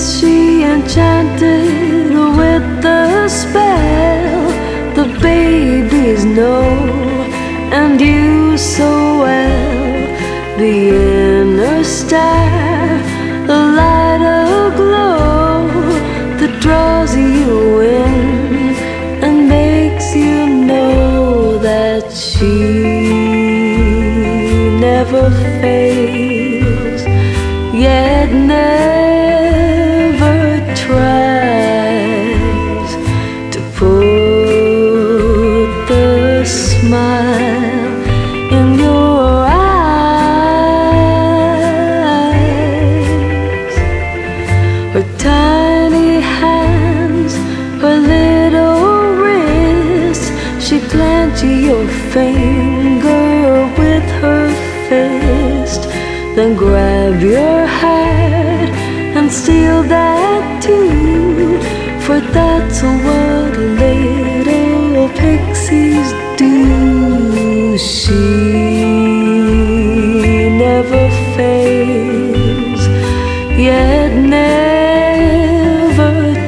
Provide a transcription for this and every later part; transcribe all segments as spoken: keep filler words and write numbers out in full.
she enchanted with the spell the babies know and you so well. The inner star, the light aglow that draws you in and makes you know that she never fades, yet never tries to put the smile in your eyes. Her tiny hands, her little wrists, she clenches your finger with her fist, then grab your hat and steal that too, for that's what little pixies do. She never fades, yet never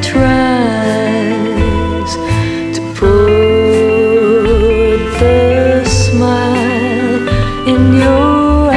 tries to put the smile in your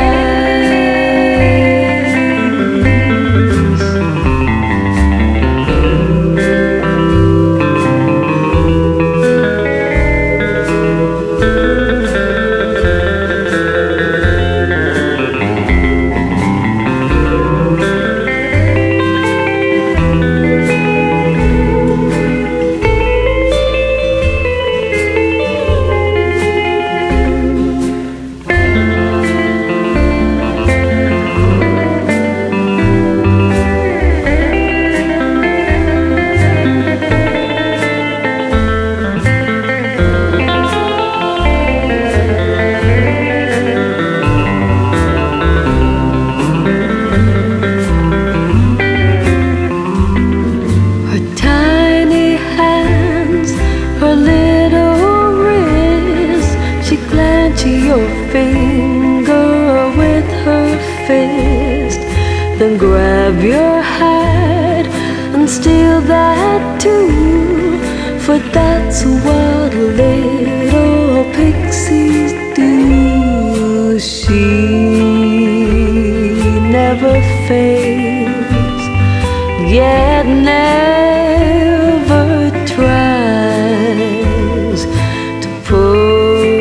to your finger with her fist, then grab your hat and steal that too, for that's what little pixies do. She never fades, yet never tries to put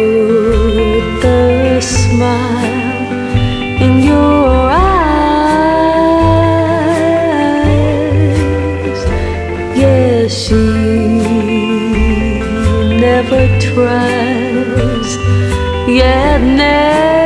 smile in your eyes. Yes, she never tries, yet never